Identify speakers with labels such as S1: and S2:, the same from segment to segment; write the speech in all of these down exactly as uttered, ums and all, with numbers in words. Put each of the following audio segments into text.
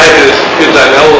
S1: is Yud Zayin Elul.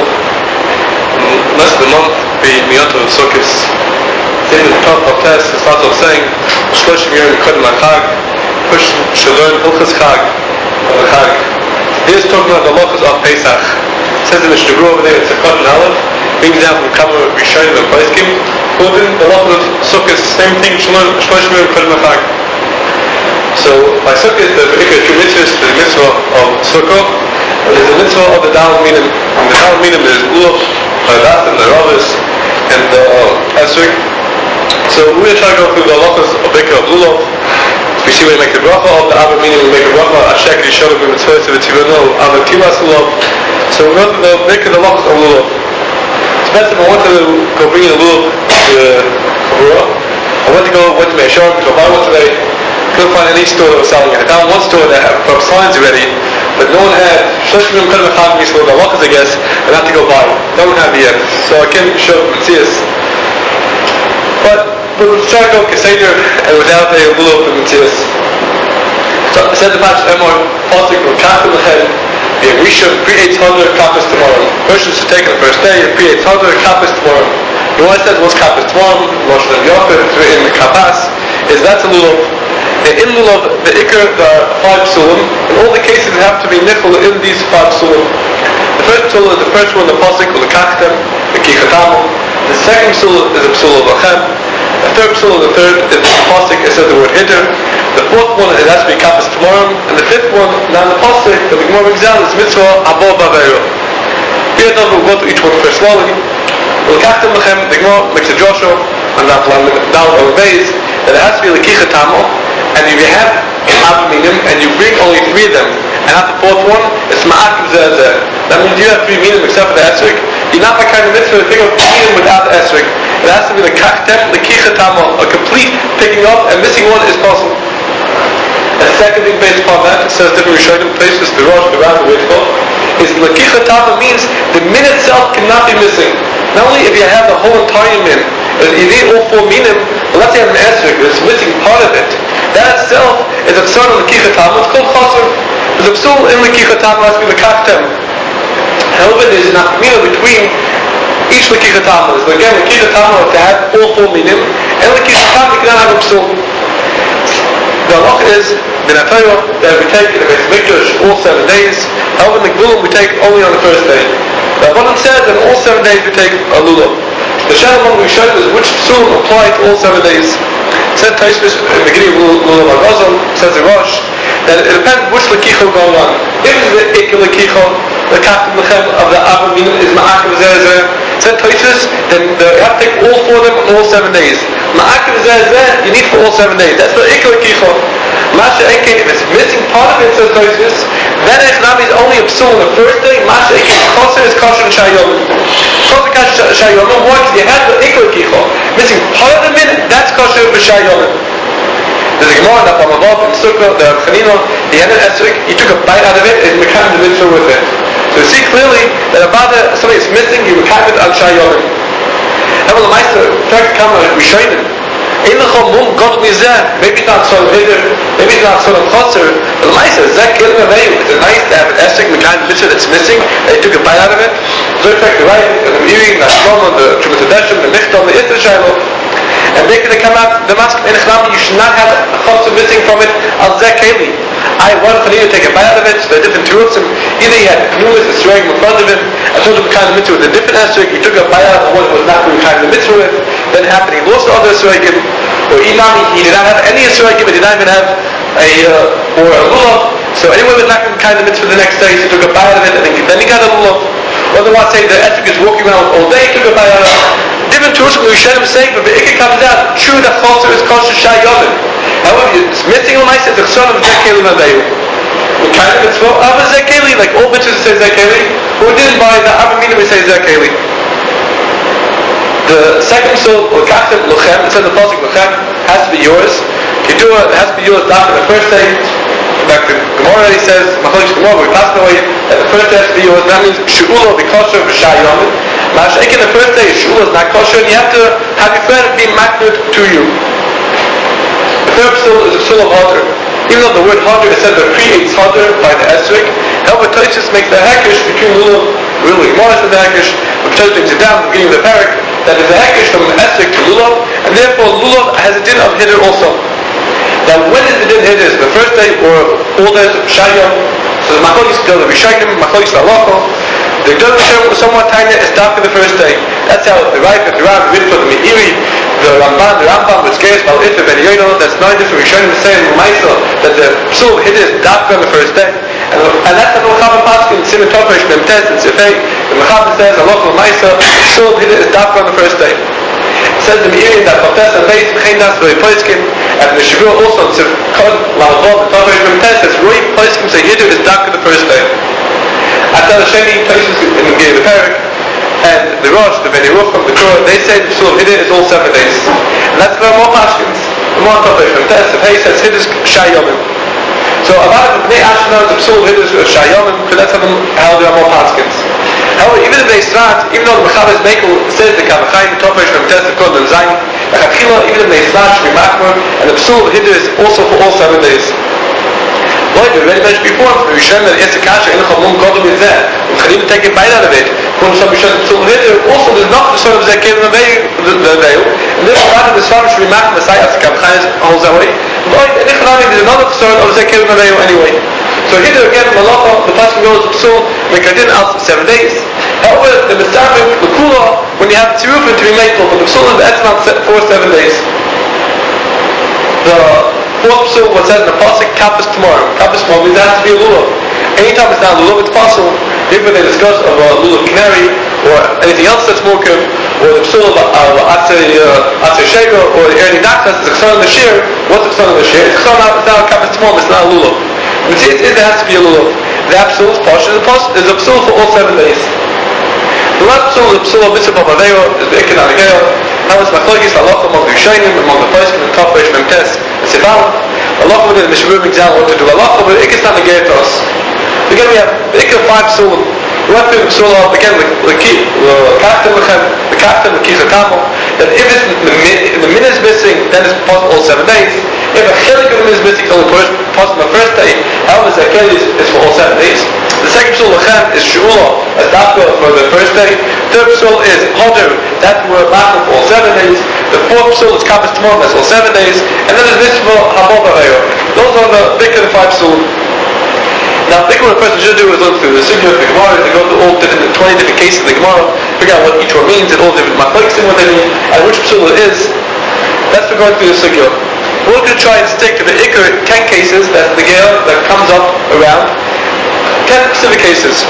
S1: Less than a month, be Miyotav Sukkis. In the top of test, it starts off saying, Shloshim Yom Kodem HaChag, Push Shalom Hilchas Chag, of the Chag. Here's talking about the halachas of Pesach. It says in the Mishnah over there, it's a Kotten Aleph, brings down from Kama Rishonim and Poskim. Kodem, the halachas of Sukkis, same thing, Shloshim Yom Kodem HaChag. So, by Sukkot, there's particular two mitzvahs. There's the mitzvah of Sukkot, and there's the mitzvah of the Dal Minim. In the Dal Minim, there's Ulov, the Dathim, the Ravis, and the uh, Esrik. So, we're going to try to go through the halachas of Bikra of Ulov. We see we make the bracha of the Abba Minim, we make the bracha Ashek Yishodov b'mitzvah v'tivano Abba Timas Ulov. So, we're going to make the halachas of Ulov. So, that's I want to go bring the Ulov to Chabura. I want to go, went to Meishar, to buy one today. Couldn't find any store that was selling it. I found one store that had put up signs already, but no one had Shloshim Yom Kodem HaChag Yisrael, the halachas, I guess, and I had to go buy it. No one had it yet, so I can't show it see this. But we'll try to go Keseder and without a Lulav of Matthias. So I said the Pash Emor, Pasuk, or Kafim Lechem, the Rishon, pre-eight hundred, Kappas tomorrow. Rishon should take it the first day, pre-eight hundred, Kappas tomorrow. The one that says what's Kappas tomorrow, Moshe of Yaakov, it's written in the Kappas, is that's a Lulav. In Lulav, the Iker, there are five psulim. In all the cases, they have to be nichol in these five psulim. The first psul is the first one, the pasuk, or the kachtem, the kichatamim. The second psul is the psul of lachem. The third psul, the third is the pasuk, it says the word hider. The fourth one, it has to be kappas tomorrow. And the fifth one, now the pasuk, the Gemara exam is mitzvah abo bavero. Here, we'll go through each one first slowly. The kachtem lachem, the Gemara makes a Joshua, and that one, down over base, that it has to be the kichatamim. And if you have Abba Minim and you bring only three of them, and not the fourth one, it's Ma'akim Zeh. That means you have three Minim except for the Esrik. You're not the kind of mitzvah to pick up Minim without the Esrik. It has to be the Kachtem, the Kichatamah, a complete picking up, and missing one is possible. And the second thing based upon that, it says different Rishonim places, the Rosh, the Ram, the way to go, is the Kichatamah means the Min itself cannot be missing. Not only if you have the whole entire Min, if you need all four Minim, but let's say you have an Esrik, it's missing part of it. That itself is a psul in the kichatam. It's called chaser. There's a psul in the kichatam has to be the kachtem. However, there's an achmina between each the kichatam. So again, the kichatam has to have all four minim, and the kichatam you cannot have a psul. The halach is the natayah that we take in the Beis Mikdash all seven days. However, in the Gvulim we take only on the first day. The Rabbanan says that all seven days we take a lulav. The Shah among we showed is which psul apply to all seven days. Said Taishvis in the beginning of Lulav HaGazal, says the Rosh, that it depends which Lekicho going on. If it's the Iker Lekicho, the Kachtem Lechem of the Abba Minim is Ma'akim Zeh Zeh, said Taishvis, then the, you have to take all four of them on all seven days. Ma'akim Zeh Zeh, you need for all seven days. That's the Iker Lekicho. Masha Eke, if it's missing part of it, says Taishvis, then Echnami is only a psul on the first day. Masha Eke, Koser is Kosher and Shayomim. Koser Kosher and Shayomim, why? Because you have the Iker Lekicho. Missing part of the minute, that's Kosher and Shayomim. There's a Gemara that Bamavav in Sukkah, the Chanino, he had an esrik, he took a bite out of it, and he mekayim the mitzvah with it. So you see clearly that about something is missing, you mekayim it on Shayomim. However, the Meister, try to come and Rishonim. In the Chomum, God Mizeh, maybe it's not sort of hider, maybe it's not sort of chaser, but the Meister, Zeh Kilim Aveyu, it's nice to have an esrik, mekayim the mitzvah that's missing, and he took a bite out of it. So in fact, the right, the Meiri, the Shlomo, the Chumat HaDeshem, the Michtam, the Isra Shiloh, and making the come out, the mask in Echnami, you should not have a chotzer missing from it, al Zeh Keli. I want for you to take a bite out of it, so there are different terutzim. Either he had Knulis, the Sreg in front of him, I told him kind of mitzvah with a different esrik, he took a bite out of the one that was not doing kind of mitzvah with, then happened, he lost the other Sregim, or Inami, he did not have any Sregim, but he did not even have a, uh, or a lulav, so anyone was not going to kind of mitzvah the next day, so he took a bite out of it, and then he got a lulav. Otherwise, say the esrik is walking around all day, he took a bite out of it. Different tools we should have say, but the Ikka comes out, true that Chosser is Kosher Shayomim. However, it's missing on my side, the son of Zekeli Maveyu. What kind of mitzvah? Abba Zekeli, like all mitzvahs say Zekeli, who didn't buy the Abba Minim we say Zekeli. The second soul, or Kachtem Lochem, it says the Pasuk Lochem, has to be yours. Kedua, it has to be yours after the first day. In fact, the Gemara already says, Machalish Gemara, we passed away, that the first day has to be yours. That means She'ula will be kosher v'shayomim. Masha'ik in the first day, She'ula is not kosher, and you have to have your friend be maknut to you. The third psul is a psul of Hadr. Even though the word Hadr is said the pre-eights Hadr by the Esrik, However, Tosis makes the hekesh between lulav, really Morris and the hekesh, which Tosis brings it down at the beginning of the parak, that is a hekesh from esrog to lulav, and therefore lulav has a din of hitter also. Now, when is the din hitter? The first day or all days of Shayam? So the Machlokes tell the Rishayim, Machlokes Lalocho. The Gdol somewhat tiny is dark the first day. That's how the Rav, the Rav, the Ritva, the Meiri, the Ramban, the Rambam, the Zgeres, Bal Itva, Ben Yono. That's nine different Rishayim saying Maisa that the psul hitter is dark on the first day, and, and that's how the Mechaber Paskin, Simon Topesh, Memtes, and Sifei. The Mechaber says Alocho Maisa, psul hitter is dark on the first day. It says the Meiri that Baptes and Beis B'chein Das Roi Poiskim, and the Shavur also in Sivkon Lalvov and Topesh Memtes says Roi Poiskim say hitter is dark on the first day. After the Sheni places in the beginning of the parak, and the Rosh, the Beni Rucham, the Torah, they say the psul of Hiddah is all seven days. And that's where more Pashkins. The more Topesh from Tess, the Pei says Hiddah is Shayomim. So about the Bnei Ashkenaz, the psul of Hiddah is Shayomim, because that's how, them, how there are more Pashkins. However, even if they start, even though the Mechaber Mekel says the Kavachayim, the Topesh from Tess, the Kodin and Zayin, the Chachila, even if they start, should be Machmer, and the psul of Hiddah is also for all seven days. Like we already mentioned before, we show that it's a kasha in the Chalmum Kodom is there. We can even take a bite out of it. When some Rishon Tzul Hitter, also there's not the sort of Zekim the veil. And this part of the Svar should be Mach Messiah as the Kabchanis holds that way. Like in Ichanami, there's another sort of Zekim the veil anyway. So Hitter again, Malacha, the Pasuk goes to Psul, Mekadin out for seven days. However, the Mitzvah, the Kula, when you have Tzirufin to be made, but the Psul is that's not for seven days. The fourth psul, what says in the pasuk, kappas tomorrow. Kappas tomorrow means it has to be a lulav. Anytime it's not a lulav, it's possible. Even when they discuss of a lulav canary or anything else that's mokum, or the psul of atzei shega or the early daktas, it's a chson of the shear. What's the chson of the shear? It's a chson of a kappas tomorrow, it's not a lulav. But see, it, it has to be a lulav. That psul is posh, is a psul for all seven days. The last psul is the psul of mitzvah b'avero, is the ikin al-geyo. Now it's Machlokes Halacha among the Rishonim, among the Poskim and Topesh, Memtes, and Sivan. Halacha with the Mishabur Migdal what to do Halacha, but Ikka is not negated to us. Again, we have the Ikka five psulim. We went through the psul of, again, the Kaftim Lechem, the Kaftim, the Kichatamo, that if it's, the, the min is missing, then it's possible all seven days. If a chelik of the min is missing, it's only possible on the first day. However, the Zakeli is for all seven days. The second psul Lechem is Shu'ula, as Dafka for the first day. Third psul is Hodr, that we're Machel for all seven days. The fourth psul is Kappas tomorrow, that's all seven days. And then there's Mitzvah Habov Aveyo. Those are the big of the five psul. Now, big what a person should do is look through the Sugya of the Gemara, to go through all different, twenty different cases of the Gemara, figure out what each one means, and all different Machlokes in what they mean, and which psul it is. That's for going through the Sugya. We're going to try and stick to the Iker ten cases that the Gemara that comes up around. ten specific cases.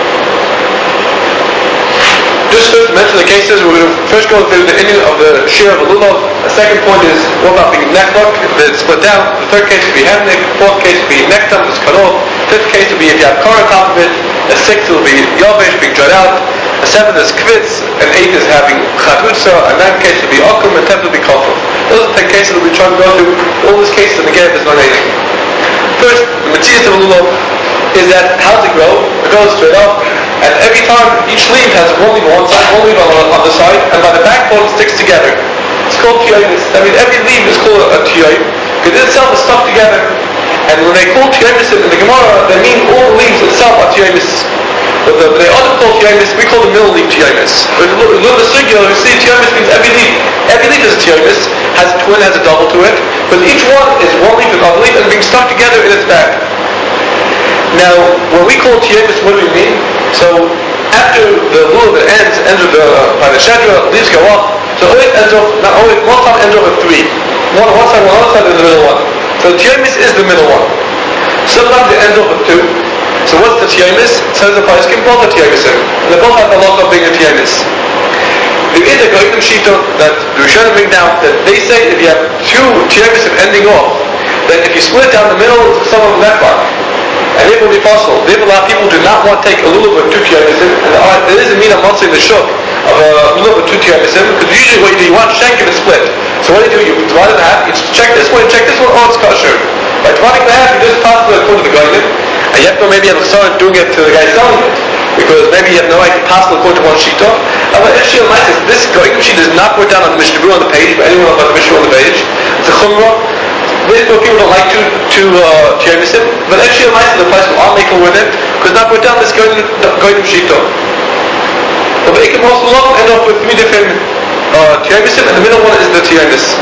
S1: Just first to mention the cases, we're going to first go through the ending of the shear of a lulav. The second point is what about being nekbuk, if it's split down. The third case would be hemnik. Fourth case would be nektam, it's cut off. Fifth case would be if you have kar on top of it. The sixth will be yavesh, being dried out. The seventh is kvitz, and eighth is having chatutza. And ninth case would be okum, and tenth would be kofel. Those are the ten cases we'll be trying to go through. All these cases, and again, there's not anything. First, the matzias of a lulav is that how does it grow? It goes straight up. And every time, each leaf has one leaf on one side, one leaf on the other side, and by the backbone it sticks together. It's called tiyomis. I mean, every leaf is called a tiyoy, because it itself is stuck together. And when they call tiyomis in the Gemara, they mean all the leaves itself are tiyomis. But the, they other call tiyomis, we call the middle leaf tiyomis. But if you look at the sugya, you see tiyomis means every leaf. Every leaf is a tiyomis, has a twin, has a double to it, but each one is one leaf and another leaf, and being stuck together in its back. Now, when we call tiyomis, what do we mean? So after the lulav ends, ends with the, uh, by the shedra, leaves go up. So it always ends off, not always, most time ends off with three. One on one side, one on the other side, and the middle one. So the tiyomis is the middle one. Sometimes it ends off with two. So what's the tiyomis? Says the Poskim, both are tiyomisim. And they both have the lot of being a tiyomis. There is a Goyim Shita that the Rishonim bring down that they say if you have two tiyomisim ending off, then if you split down the middle, some of them left one. And it will be possible. There are a lot of people who do not want to take a lulav with two tiyomisim, and there is a mean I'm not saying the shuk of a lulav with two tiyomisim, because usually what you do, you want to shank it and split. So what do you do? You divide it in half, you check this one, you check this one, oh, it's kosher. By dividing it in half, you just pass it according to the Goyim, and you have to maybe have started doing it to the guy selling it, because maybe you have no idea pass it according to one shita. However, if Shia Mises, this Goyim sheet does not put down on the Mishnah on the page, but anyone about the Mishnah on the page, it's a chumrah. Most people don't like to to uh, tiyomisim, but actually, the place are making with it. Because now put down this going to Shito. The Beikim also love end up with three different uh, Tiyomisim, and the middle one is the Tiyomis.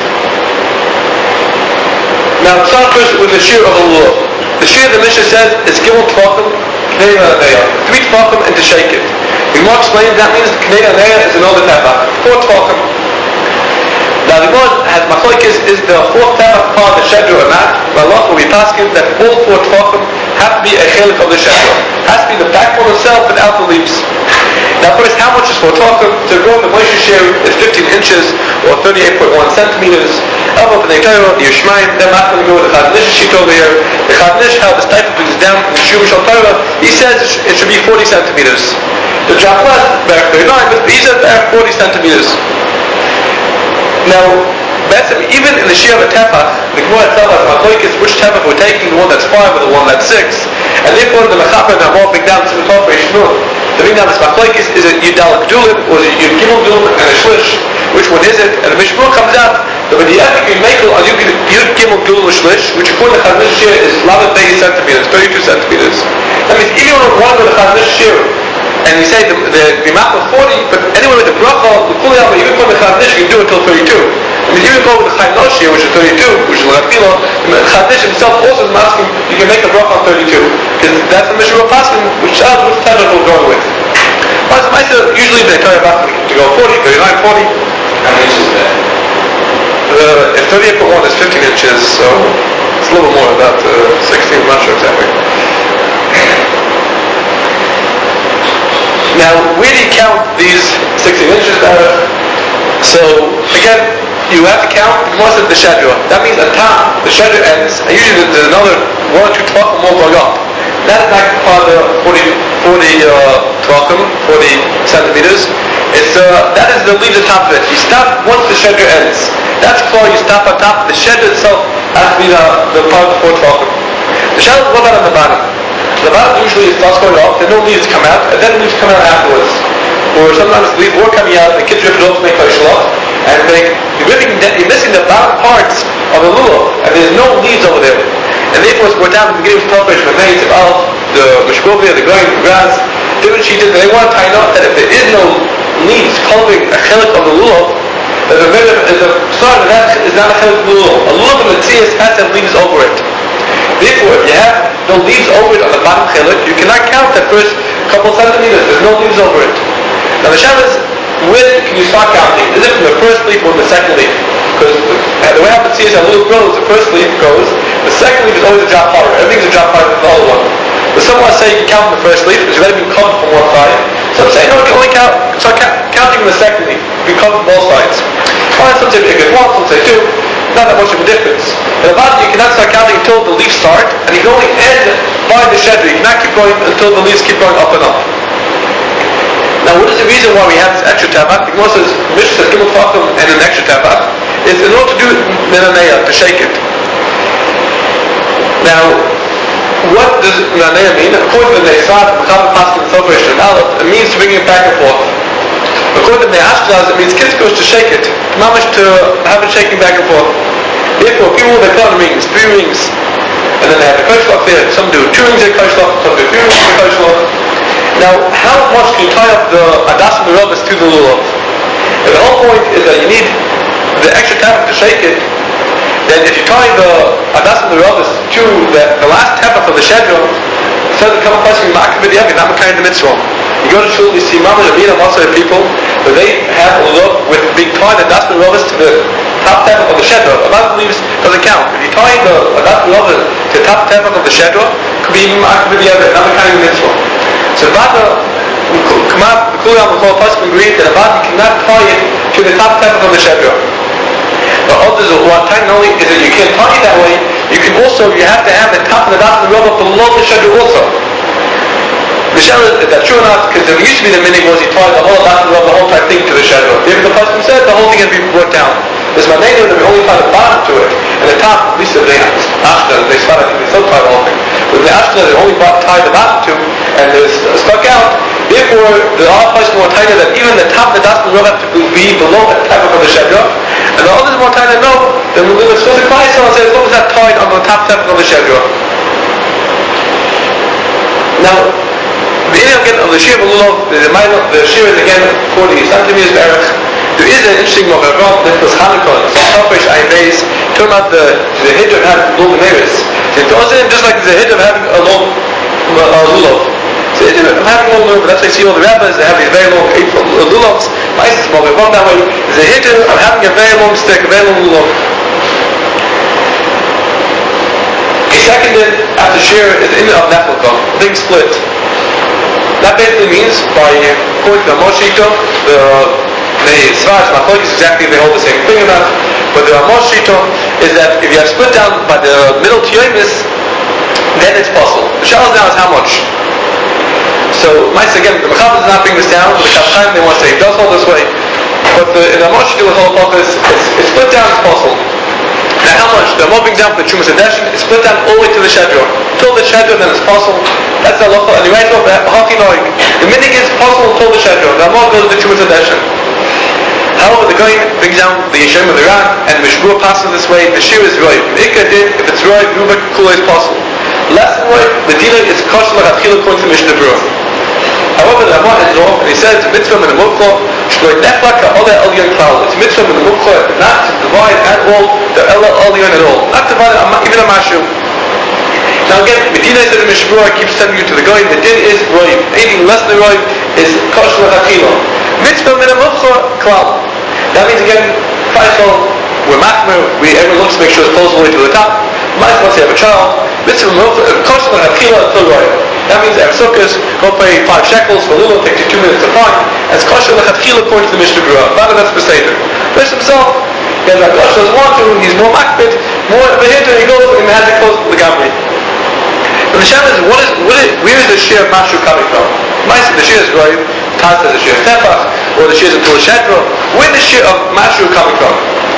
S1: Now, it's not first with the shear of a lulav. The shear the Mishnah says is Gimel Tvakim, Knei Aneya. Three Tvakim and to shake it. The Gemara explains that means Knei Aneya is another tefach. Four Tvakim. Now, the Gemara has machlokes, is the fourth tefach part of the shedra or not? But Allah will be asking that all four Tvakim have to be a chelik of the shedra. Has to be the backbone itself without the leaves. Now first, how much is four tvakim? To go the Moshe shear is fifteen inches or thirty-eight point one centimeters. Above the Torah, the Yishmaim, they're not going to go with the Chazanish sheet over here. The Chazanish, how the stipend is down in the Shum Shal Torah, he says it should be forty centimeters. The Japlat, back thirty-nine, but he says back forty centimeters. Now, that's even in the shear of a tefach, the Gemara itself has machlokes which tefach we're taking, the one that's five or the one that's six, and therefore the mechaper now walking down to the top of Yishmael. The thing now this machlokes is it Yudal Gdulim or is it Yud Gimel Gdulim and a Shlish? Which one is it? And the Mishmur comes out that when the epic you make on Yud Gimel Gdulim or Shlish, which according to Chazanish shear is eleven centimeters, thirty-two centimeters. That means if you want to go to Chazanish shear and you say the the, the amount of forty, but anyway with the bracha, the kuliyah, even for the Chazanish you can do it till thirty-two. I mean, even go with the Chaim Noshir, which is thirty-two, which is L'Rafila, the Chazanish himself also is asking, you can make a bracha on thirty-two. Because that's the Mishmur Paskin, which tells which tefach we'll go with. Well, so Maisa, usually they tell you about to go forty, thirty-nine, forty.
S2: How many inches is that?
S1: Uh, if thirty-eight point one is fifteen inches, so it's a little more, about uh, sixteen, I'm not sure exactly. Now, where do you count these sixteen inches there? So, again, you have to count most of the shadra. That means at top, the shadra ends, and usually there's another one or two tefachim more going up. That is not part of the forty, forty uh, tefachim, forty centimeters. It's uh, that is the leaves on top of it. You stop once the shedra ends. That's called you stop on top. The shedra itself has to be the, the part of the four tefachim. The shedra is a little bit on the bottom. The bottom usually starts going off, then no leaves come out, and then the leaves come out afterwards. Or sometimes the leaves were coming out, and the kids rip it off to make kosher, and they, you're, ripping, you're missing the bottom parts of the lulav, and there's no leaves over there. And therefore it's brought down at the beginning of the the maids of the Mishkovia, the grain, the grass, different cheetahs, and they want to tie out that if there is no leaves covering a chelik of the lulav, that the the start of that is not a chelik of the lulav. A lulav of the tzias has to have leaves over it. Therefore, if you have no leaves over it on the bottom chelik, you cannot count that first couple centimeters. There's no leaves over it. Now the Shabbos is, when can you start counting? Is it from the first leaf or the second leaf? Because the way how the tzias, how little grows, the first leaf goes, the second leaf is always a drop harder. Everything's a drop harder than the other one. But some want to say you can count from the first leaf because you've already been covered from one side. Some say no, you can only count, start ca- counting from the second leaf. Be covered from both sides. Fine, some say take it one, some say two. Not that much of a difference. At the bottom, you cannot start counting until the leaves start, and you can only end by the shedra. You cannot keep going until the leaves keep going up and up. Now, what is the reason why we have this extra tabak? The Gemara says, Mishnah says, Gimel Tvakim and an extra tabak, is in order to do Minaneya, to shake it. Now, what does Minaneya mean? According to the Neisat, Mechaber Paskin, Sofer, and Aleph, it means to bring it back and forth. According to the Ashkenaz, it means kids goes to shake it, not much to have it shaking back and forth. Therefore, people they put on rings, three rings, and then they have a koshlach there. Some do two rings of koshlach, some do three rings of koshlach. Now, how much can you tie up the adas and the rubis to the lulav? And the whole point is that you need the extra tefach to shake it. Then, if you tie the adas and the rubis to the, the last tefach of the shedra, it says come a question, you're not makayim the mitzvah. You go to shul, you see Mama Rabina, lots of people, but they have a lulav with being tied the adas and the rubis to the top tefach of the shedra. Adas leaves doesn't count. If you tie the adas and the rubis to the top tefach of the shedra, it could be even makayim not makayim the mitzvah. So Vada, the Kuliyam will call Pasuk agreed that a Vada cannot tie it to the top tefach of the shedra. The others who are tying only is that you can't tie it that way. You can also, you have to have the top and the bottom of the rubber below the shedra also. The shedra, is that true or not? Because there used to be the minig was you tie the whole bottom of the rubber, the whole type thing to the shedra. If the Pasuk said the whole thing had to be brought down. There's Manenu that we only tie the bottom to it, and the top, at least if they Ashkenaz, they start, I think they still tie the whole thing. But the Ashkenaz, they only tie the bottom to, and it's stuck out. Therefore, the other place is more tighter that even the top of the dust will have to be below the tefach of the shedra, and the others more tighter. No, then we're supposed to cry so and say as long as that tied on the top tefach of the shedra. Now, The Indian again of the Shir of Lulav, the the Shir is again forty centimeters Erech. There is an interesting Mocharon that was Hanukkah, so Tapish I base, talking about the the hit of having long nails. So it goes in just like the hit of having a long uh, Lulav. So the hit of having a long Lulav, that's why you see all the rabbis, they have these very long eight foot Lulavs. Mice is Mocharon that way. The hit of having a very long stick, a very long Lulav. A second in after Shir is in of Neflaka, a big split. That basically means, by according to the Moshito, the the Svaj Machlokes is exactly they hold the same thing about. But the Moshito is that if you have split down by the middle Tiyomis, then it's possible. The challenge now is how much. So, mice again, the Mechaber does not bring this down. The Kafchaim they want to say it does hold this way, but the in the Moshito with whole focus, it's, it's split down. It's possible. Now how much? The Ramah brings down for the Chumas Adeshin, it's split down all the way to the Shedra. Till the Shedra, then it's possible. That's the halacha. And you write off Haki Noig. The minig is possible until the Shedra. The Ramah goes to the Chumas Adeshin. However, the Goyin brings down the Yeshem of the Ran, and the Mishbur passes this way. The Shir is Roy. The Ikka did, if it's Roy, Rubik Kula is possible. Less than Roy, the Dina is Kosher Lachatchila according to Mishnah Berurah. However, the Ramah ends off, and he says, it's a mitzvah in the Mukha, Shloi Neflaka Ole Elyon Klal. It's a mitzvah in the Mukha not to divide at all the Ele Elyon at all. Not to divide even a Mashu. Now again, Medina said the Mishmur keeps sending you to the Goyim. The din is Roy. Anything less than Roy is Kosher Lachatchila. Mitzvah in the Mukha Klal. That means again, first of all, we're machmer, we everyone looks to make sure it's close all the way to the top. Might once you have a child, mitzvah kosher lachatchila until right. That means that sukkahs go pay five shekels for Lulav, takes you two minutes to find. And it's kosher lachatchila according to the Mishnah Berurah. Not that's beseder. Fish himself, again, like Kosher doesn't want to, he's more makbid, more of a hitter, he goes and has it close to the gamri. And the Shem is, what is, what is, where is the shear of Mashu coming from? Mice, the shear is Goyim, Taz is the shear of Tefach, or the shear is until the Shedra. Where is the shear of Mashu coming from?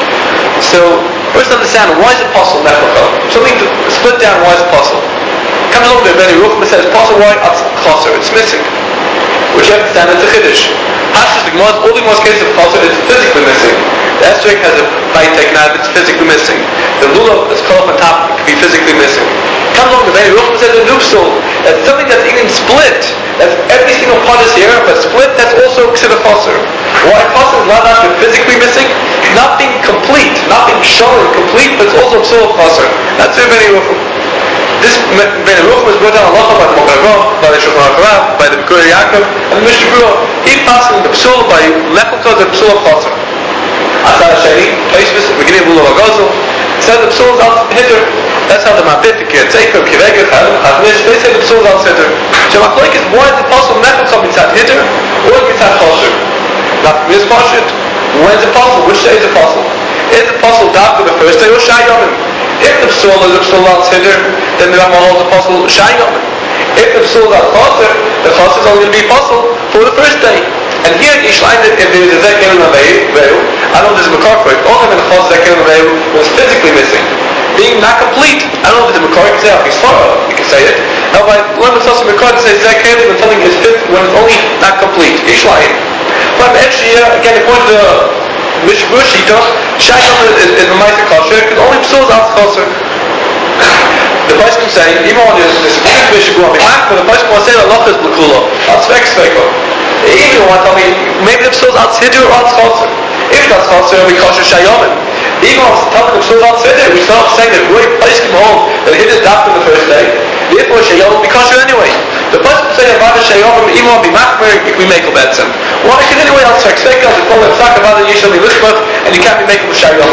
S1: So, first understand, why is it possible, Neflaka? Something to split down, why is it possible? Comes along to Beni Ruchma says, possible, why? It's Chaser, it's missing. Which you have to stand, it's a Chiddush. Hashas, the Gemara, all the most cases of Chaser, it's physically missing. The Esrog has a bite taken out, it's physically missing. The Lulav is cut off on top, it can be physically missing. Comes along to Beni Ruchma says, the Nupsul, that's something that's even split. That's every single part is here, but split, that's also considered Chaser. Why Chaser is not actually physically missing? Nothing complete, nothing showing complete, but it's also still Chaser. That's where Beni Ruchma. This Beni Ruchma is brought down a lot by the Mocharon, by the Shulchan Aruch, by the Bikurim Yaakov, and the Mishnah Berurah. He passes the Psul by Neflaka, the Psul of Chaser. Asad Sheni, Taisvis, beginning of Lulav Agazel, says the Psul is out hitter. That's how the Mabit, the Kiyatzeikum, Kiveget, Chaznish, they say the Psul is out hitter. So Machlokes is, why is it possible Neflaka mitzat hitter, or mitzat Chaser? Not from his Pashut. When is it possible? Which day is it possible? Is it possible after the first day or Shai Yomim? If the Psul is a Psul out hitter, then the Ramah holds a possible Shai Yomim. If the Psul is out Chaser, the Chaser is only going to be possible for the first day. And here in Yishlein, if there is a Zekel in Aveil, I know there's a Mekarkoy, all of them in the Chos Zekel in Aveil was physically missing. Being not complete. I don't know if it's a Mekarkoy, you can say, he's thorough, you can say it. However, one of the Chos Mekarkoy says Zekel when something is fit, when it's only not complete. Yishlein. But actually, uh, again, according to the Mishmur Shita, Shayom is the Maisa Kosher, because only Psul is out Kosher. The Bais can say, even when there's this big Mishmur, but the Bais can say, Allah is Blakula, that's Vexveko. Even if you want to tell me, maybe the Psul is out Siddur or out Kosher. If that's Kosher, it'll be Kosher Shayom. Even when I'm telling the Psul is out Siddur, we start saying that great Bais can hold that it is after the first day. Therefore, Shayom will be Kosher anyway. The Bais can say that Vada Shayom, even when we Machmer, we make a betzim. Why? Because anyway, else Vexveko, it's called a Psak Vada Yishal Yishmach, and you can't be making a Shayom.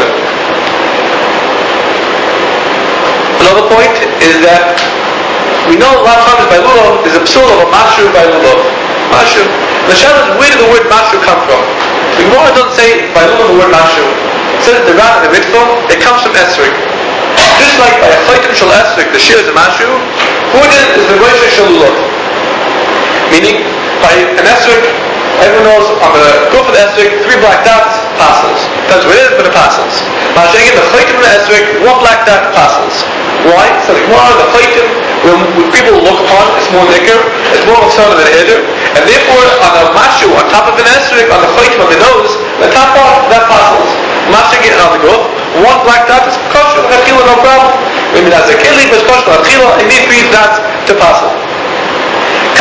S1: Another point is that we know a lot of times by Lulav there's a psul of a mashu by Lulav. Mashu. The Shabbos, where did the word mashu come from? The Gemara doesn't say by Lulav the word mashu. It says the Ran and the Mitfah, it comes from Esrik. Just like by a chaytim shel Esrik, the shir is a mashu, Hudin is the Rosh shel Lulav. Meaning, by an Esrik, everyone knows on the goof of the Esrik, three black dots, apostles. Depends what it is, but apostles. Mashiach, the chaytim and the Esrik, one black dot, apostles. Why? So the Gemara, the chaytim, when people look upon, it's more nicker, it's more of a son of an eder, and therefore on the mashu, on top of an esrik, on the chaytim, on the nose, the top part, that apostles. Mashiach getting on the goof, one black dot is kosher, l'chila, no problem. Maybe that's a kili, but it's kosher, l'chila, and need three dots to apostle.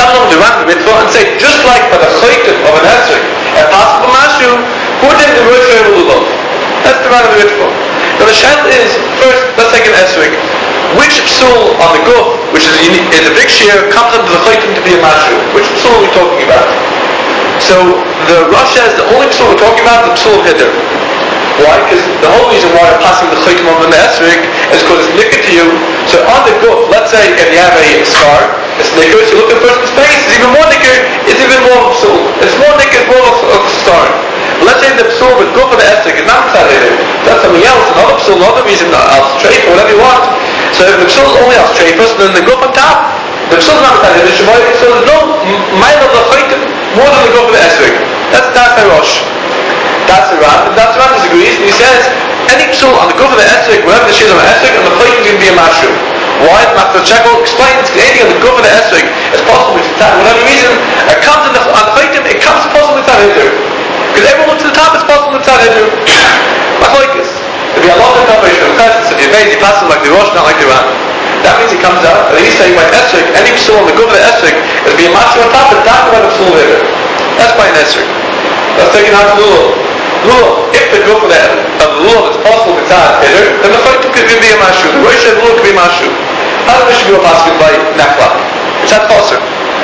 S1: come along to run the mitzvah and say, just like by the chaytim of an esrog, a possible mashu, who did the rosh lulav? That's the run of the mitzvah. Now the shayla is, first, let's take an esrog. Which psul on the guf, which is a, unique, is a big share, comes under the chaytim to be a mashu? Which psul are we talking about? So the Rosh says the only psul we're talking about is the psul of Hiddur. Why? Because the whole reason why we're passing the chaytim on the esrog is because it's nicker to you. So on the guf, let's say if you have a scar, it's nicker, so you look at the person's face, it's even more nicker, it's even more psul. It's more nicker, it's more of a scar. But let's say the psul with guf of the esrog is not mitzad Hiddur. That's something else, another psul, another reason, I'll straight or whatever you want. So if the psul is only al strafus, then the guf on top, the psul is not mitzad Hiddur, so there's no mile of the chaytim more than the guf of the esrog. That's that's Rosh. That's the Ran, and that's the Ran disagrees, and he says, any psul on the guf of the esrog, wherever the shir on the esrog, and the chaytim is going to be a mashu. Why? Master Shekel explains, anything on the guf of the esrog is possible with for whatever reason, it comes in the, on the chaytim, it comes possible with Hiddur. Because everyone looks to the top, it's possible with Hiddur. Machlokes. If you have a lot of information from Chesed, if you're based, he passes like the Rosh, not like the Ran. That means he comes out, and he's saying by esrog, any psul on the guf of the esrog is be a mashu on top, and not about the psul of Hiddur. That's by an esrog. Let's take it out to Lulav. Lulav, if the guf of the Lulav is possible with Tzad Hiddur, then the chaytim could be a mashu. The Rosh of Lulav could be a mashu. How does the Mishnah pass by Nefla? It's at Chosser.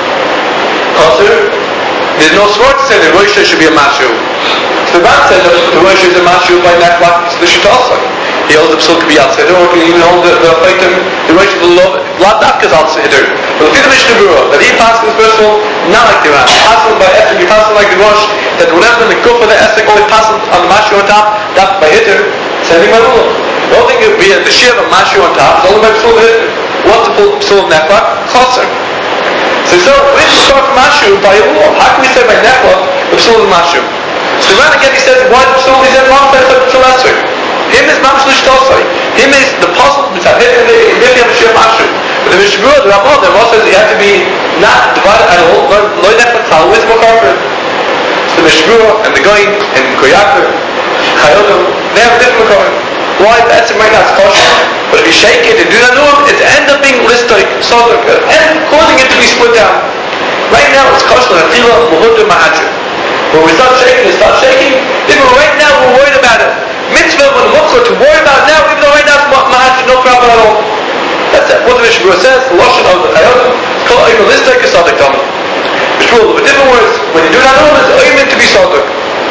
S1: Chosser, there's no sword to say the Rosh should be a mashu. So the Ran says that the Rosh is a mashu by Nefla, it's the Shita also. He holds the psul could be outside Hiddur, or he can even hold the chaytim, the Rosh of Lulav, Vlad Dafka is outside Hiddur. But the Mishnah Berurah, that he passes first of all, not like the Ran. He passes by esrog, he passes like the Rosh, that whatever the guf of the esrog only passes on the mashu on top, that's by Hiddur, sending by Lulav. The only thing would be the shear of a mashu on top, is only by psul of Hiddur. What's the psul of Nefla? Chosser. So so we should start from mashu by Lulav. How can we say by Nefla the psul of mashu? So the Ran again he says, why the psul is in one place like the psul esrog? Him is mamash l'shtosai. Him is the puzzle mitzad Hiddur, and if you have a shear mashu. But the Mishnah Berurah, the Ramah, the Ramah says you have to be not divided at all, no Nefla Tzal, with Mokarfer. So the Mishnah Berurah and the Goyin and Koyaker, Chayodim, they have a different Mokarfer. Why? That's it right now, it's kosher. But if you shake it and do that no, it ends up being listoik, sodok, and causing it to be split down. Right now it's kosher, Natila, Muhudu, Mahadju. When we start shaking, we start shaking, even right now we're worried about it. Mitzvah, when the Mukha, to worry about it now, even though right now it's Mahadju, no problem at all. That's what the Mishnah Berurah says, the Lashon of the Chayodim, it's called even listoik, a sodok, Dom. Mishnah Berurah, with different words, when you do that no, it's even to be sodok.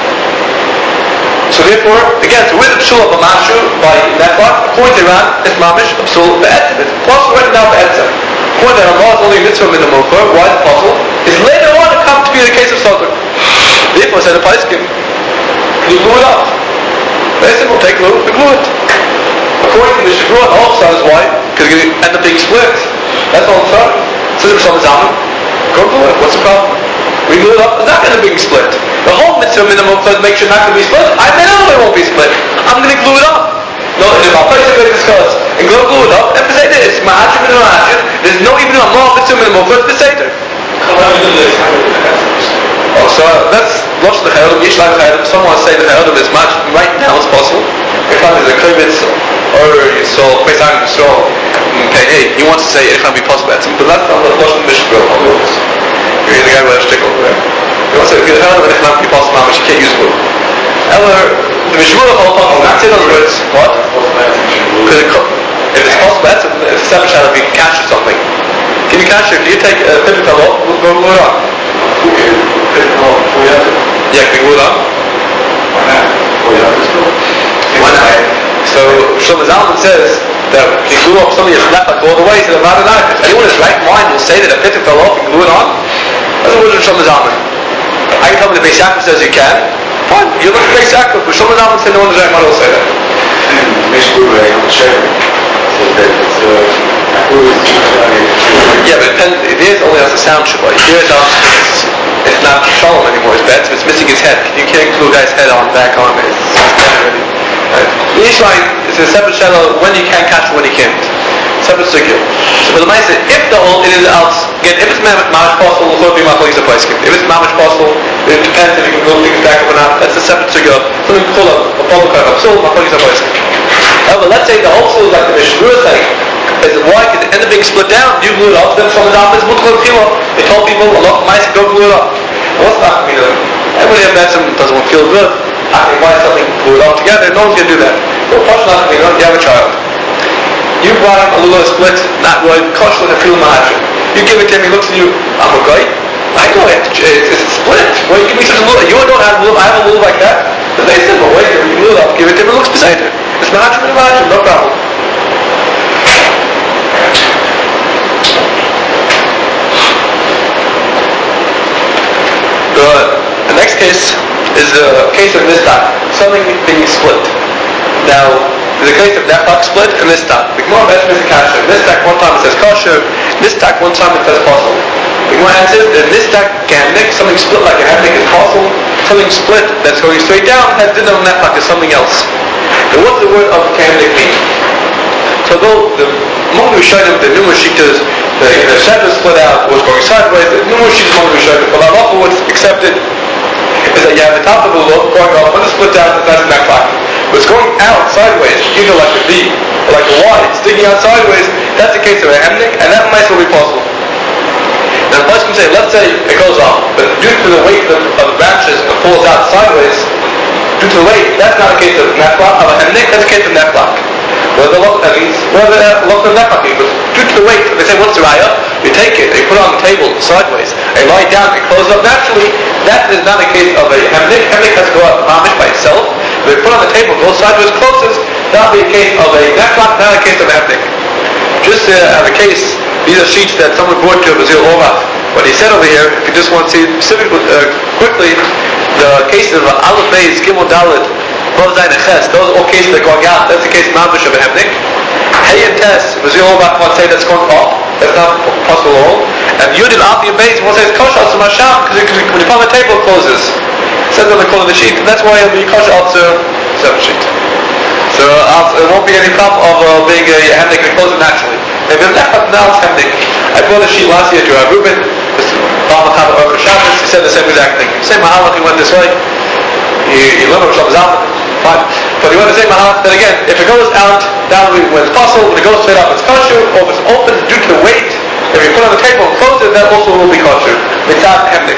S1: So therefore, again, so with the psul of a mashu by Nefla, according to Ran, it's mamish, a psul be'etzim. It's possible right now be'etzim. According to Allah, it's only a mitzvah in the Mokar. Why is it possible? It's later on it comes to be the case of Sodok. Therefore, said the Paiskim, you glue it up. Very simple, take glue, and glue it. According to the Mishnah Berurah, all of a sudden is why? Because it's going to end up being split. That's all it's done. So the Mishnah Berurah, go glue it. What's the problem? We glue it up, it's not going to be split. The whole mitzvah minimum does make sure not going to be split. I may know it won't be split. I'm going to glue it up. No, if I'll place it, we discuss. And go glue it up, and for Seder, it's ma'achim and ma'achim. There's no even a more mitzvah minimum for the Seder. Oh, so that's lost the Chayodim, Yish Lai Chayodim. Someone say the Chayodim is much, right now it's possible. If I'm in the Kivitz, or you saw, based on you saw, okay, hey, he wants to say it can't be possible, but that's not lost the Mishnah Berurah. You're the guy with a shtick over there. You want to say, if you have it can't be possible, but you can't use glue. However, the Mishnah Berurah whole time, not saying other words, what? Because if it's possible, that's a, it's a separate shadow, if you can cash or something. Can you cash it? If you take a pivot off, we'll go glue it on. Yeah, can we glue it on? Why not? Why not? So, Shlomo Zalman says that you glue up something that's left like all the way to the Maranah. If anyone is right in mind will say that a pivot fell off and glue it on, that's what Shlomo Zalman. I can tell me the Beis Yaakov says you can. Fine, you look at Beis Yaakov, but Shlomo Zalman said no one is right in mind will say that. Yeah, but it depends. It is only has a sound shabbat. Here it's not. It's not shalom anymore. It's bad. So it's missing his head. You can't glue a guy's head on back on. It's, it's dead already. Right? Each line is a separate shadow. When you can catch it, when you can't. Separate circuit. So, but the mind said, if the whole it is out again, if it's mamish possible, will be machlis a place. If it's mamish possible, it depends if you can glue things back up or not. That's a separate circuit. Something called a polka, a psul, machlis a place. However, let's say the whole psul is like the Mishnah Berurah saying. Is why? Because it ended up being split down. You glue it up. Then from the top is mutkal chila. They told people a lot of mice go glue it up. What's not going to do? Everybody has medicine doesn't want to feel good. I can buy something, glue it all together. No one's going to do that. Well, first not going to do. You have a child. You brought him a little split, not right, kosher with a feel mahashim. You give it to him, he looks at you, I'm a guy. I know it, it's, it's split. Well, you give me such a little, you don't have a little, I have a little like that. It's very simple. Wait, you glue it up, give it to him, it looks beside it. It's mahashim and mahashim, no problem. The, the next case is a case of mistak, something being split. Now, there's a case of nefak split and mistak. The Gemara mentions this kasher. Mistak one time it says kosher, mistak one time it says possible. The Gemara answers that mistak gamnik, something split like a hemnik is possible. Something split that's going straight down has din of nefak is something else. And what does the word of gamnik mean? So though the among the Rishonim, the numerous shitas, the, the shed was split out, was going sideways, the numerous shitas among the Rishonim, but Allah what's accepted is that you have the top of the loaf going up, when it's split down, that's nefak. But it's going out sideways, either like a V or like a Y, sticking out sideways, that's the case of a hemnik, and that might still be possible. Now the person can say, let's say it goes up, but due to the weight of the, of the branches, it falls out sideways, due to the weight, that's not a case of neflak, of a hemnik, that's a case of neflak. Whether the look that means, whether the look of neflak means, but due to the weight, they say, what's the raya? You take it, you put it on the table sideways, and lie it down, and close it up naturally, that is not a case of a hemnik. Hemnik has to go up mamish by itself. If we put on the table, goes sideways, closes, that'll be a case of a neflak, not a case of a hemnik. Just to have a case, these are sheets that someone brought to Bazil Orach. What he said over here, if you just want to see specifically, uh, quickly, the cases of Aleph Beis, Gimel Dalet, Vav Zayin Ches, those are all cases that are going out. That's the case of mamish of a hemnik. Hey and Tes, Bazil Orach wants to say that's going up. That's not possible at all. And Yud and Alfi and Beis wants to say it's kosher to Masham, because when you put on the table, it closes. Says on the corner of the sheet, and that's why it'll be kosher also seven sheet. So uh, it won't be any problem of uh, being a hemnik and closing naturally. If it's nefak, now it's hemnik. I brought a sheet last year to Rav Reuben, he said the same exact thing. Same mahalach, he went this way. He, he learned from Shabbos Alpha, fine. But he went the same mahalach, then again, if it goes out, down when it's possible, when it goes straight up, it's kosher, or if it's open due to the weight, if you put it on the table and close it, that also will be kosher. Mitzad hemnik.